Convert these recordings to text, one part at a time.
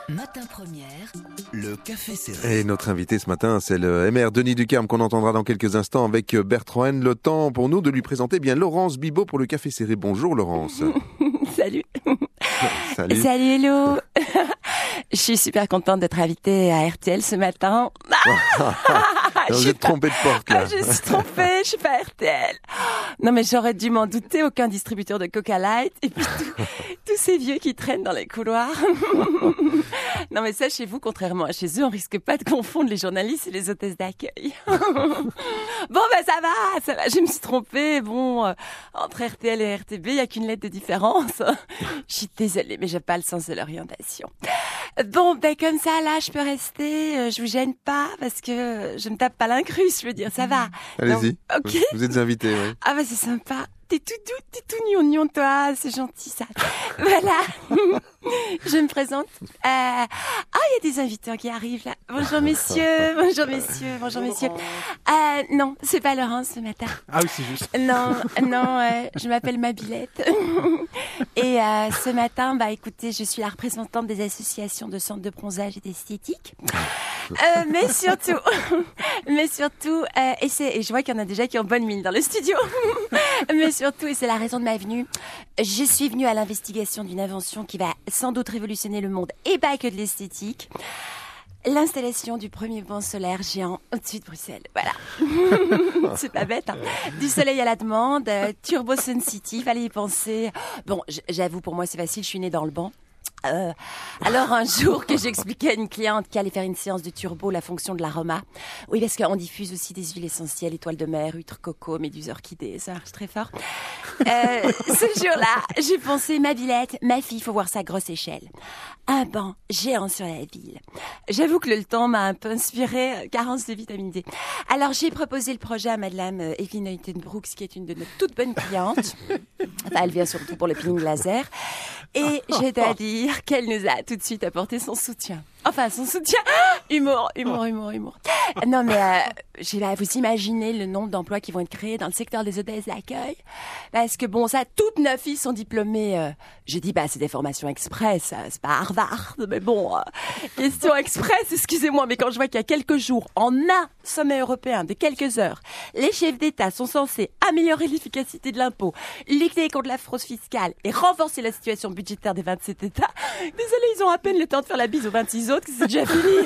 Matin Première, le café serré. Et notre invité ce matin, c'est le MR Denis Ducarme qu'on entendra dans quelques instants avec Bertrand Haine. Le temps pour nous de lui présenter bien Laurence Bibot pour le café serré. Bonjour Laurence. Salut. Salut. Salut Hello. Je suis super contente d'être invitée à RTL ce matin. Vous êtes trompé de porte là. Je suis trompée, je suis pas à RTL. Non mais j'aurais dû m'en douter, aucun distributeur de Coca Light et puis tous ces vieux qui traînent dans les couloirs. Non mais ça chez vous, contrairement à chez eux, on risque pas de confondre les journalistes et les hôtesses d'accueil. Bon ça va, je me suis trompée. Bon, entre RTL et RTB, il y a qu'une lettre de différence. Je suis désolée, mais j'ai pas le sens de l'orientation. Bon, comme ça, là, je peux rester, je vous gêne pas, parce que je ne tape pas l'incruste, je veux dire, ça va. Allez-y, ok. Vous êtes invité, oui. Ah c'est sympa. T'es tout doux, t'es tout gnognon, toi, c'est gentil, ça. Voilà. Je me présente. Il y a des invités qui arrivent, là. Bonjour, messieurs, bonjour, messieurs, bonjour, messieurs. Non, c'est pas Laurence, ce matin. Ah oui, c'est juste. Non, je m'appelle Mabilette. Et ce matin, écoutez, je suis la représentante des associations de centres de bronzage et d'esthétique. Mais surtout, et je vois qu'il y en a déjà qui ont bonne mine dans le studio. Mais surtout, et c'est la raison de ma venue, je suis venue à l'investigation d'une invention qui va sans doute révolutionner le monde et pas que de l'esthétique. L'installation du premier banc solaire géant au-dessus de Bruxelles. Voilà. C'est pas bête, hein. Du soleil à la demande, Turbo Sun City, fallait y penser. Bon, j'avoue, pour moi, c'est facile, je suis née dans le banc. Alors un jour que j'expliquais à une cliente qui allait faire une séance de turbo la fonction de l'aroma. Oui, parce qu'on diffuse aussi des huiles essentielles, étoiles de mer, huîtres coco, méduses orchidées, ça marche très fort. Ce jour-là, j'ai pensé, Mabilette, ma fille, faut voir sa grosse échelle. Un banc géant sur la ville. J'avoue que le temps m'a un peu inspiré, carence de vitamine D. Alors j'ai proposé le projet à Madame Evelyne Heutenbrooks, qui est une de nos toutes bonnes clientes. Enfin, elle vient surtout pour le peeling laser. Et je dois dire qu'elle nous a tout de suite apporté son soutien. Enfin, son soutien. Humour. Non, mais vous imaginez le nombre d'emplois qui vont être créés dans le secteur des hôtesses d'accueil? Parce que toutes nos filles sont diplômées. Je dis, c'est des formations express, c'est pas Harvard. Mais bon, question express, excusez-moi, mais quand je vois qu'il y a quelques jours, en un sommet européen de quelques heures, les chefs d'État sont censés améliorer l'efficacité de l'impôt, lutter contre la fraude fiscale et renforcer la situation budgétaire des 27 États. Désolé, ils ont à peine le temps de faire la bise aux 26 autres, que c'est déjà fini.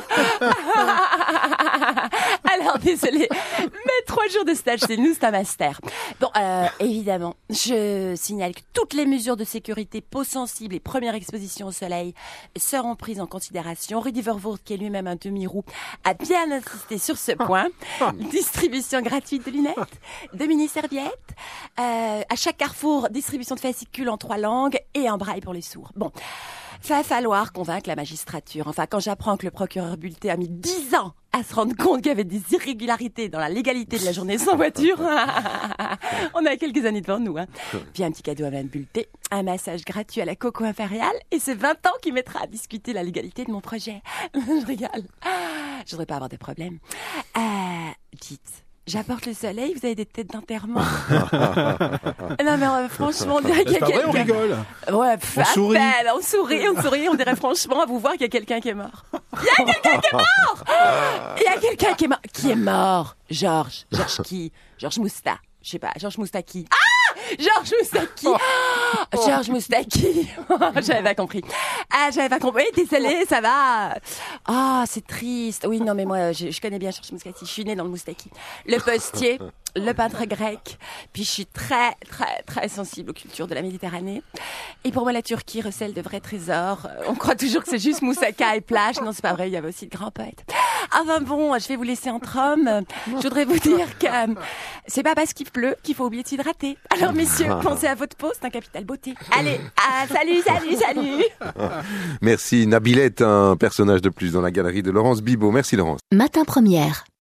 Alors, désolé, mais 3 jours de stage, c'est nous, c'est un master. Bon, évidemment, je signale que toutes les mesures de sécurité, peau sensible et première exposition au soleil seront prises en considération. Rudy Vervoort, qui est lui-même un demi-roux, a bien insisté sur ce point. Distribution gratuite de lunettes, de mini-serviettes, à chaque carrefour, distribution de fascicules en 3 langues et un braille pour les sourds. Bon. Va falloir convaincre la magistrature. Enfin, quand j'apprends que le procureur Bulté a mis 10 ans à se rendre compte qu'il y avait des irrégularités dans la légalité de la journée sans voiture, on a quelques années devant nous. Puis un petit cadeau à Mme Bulté, un massage gratuit à la Coco Impériale, et c'est 20 ans qui mettra à discuter la légalité de mon projet. Je rigole. Je voudrais pas avoir de problème. Dites... J'apporte le soleil, vous avez des têtes d'enterrement. Non mais franchement, on dirait qu'il y a quelqu'un... on rigole. Ouais, on sourit. On sourit, on dirait franchement à vous voir qu'il y a quelqu'un qui est mort. Il y a quelqu'un qui est mort. Il y a quelqu'un qui est mort. Qui est mort? Georges qui? Georges Moustak. Je sais pas, Georges Moustaki. Georges Moustaki. Georges Moustaki. J'avais pas compris. J'avais pas compris. Désolée, ça va. C'est triste. Oui, non, mais moi, je connais bien Georges Moustaki. Je suis née dans le Moustaki. Le postier, le peintre grec. Puis je suis très, très, très sensible aux cultures de la Méditerranée. Et pour moi, la Turquie recèle de vrais trésors. On croit toujours que c'est juste moussaka et plage. Non, c'est pas vrai. Il y avait aussi de grands poètes. Enfin bon, je vais vous laisser entre hommes. Je voudrais vous dire que c'est pas parce qu'il pleut qu'il faut oublier de s'hydrater. Alors messieurs, pensez à votre peau, c'est un capital beauté. Allez, salut. Merci Nabilette, un personnage de plus dans la galerie de Laurence Bibot. Merci Laurence. Matin Première.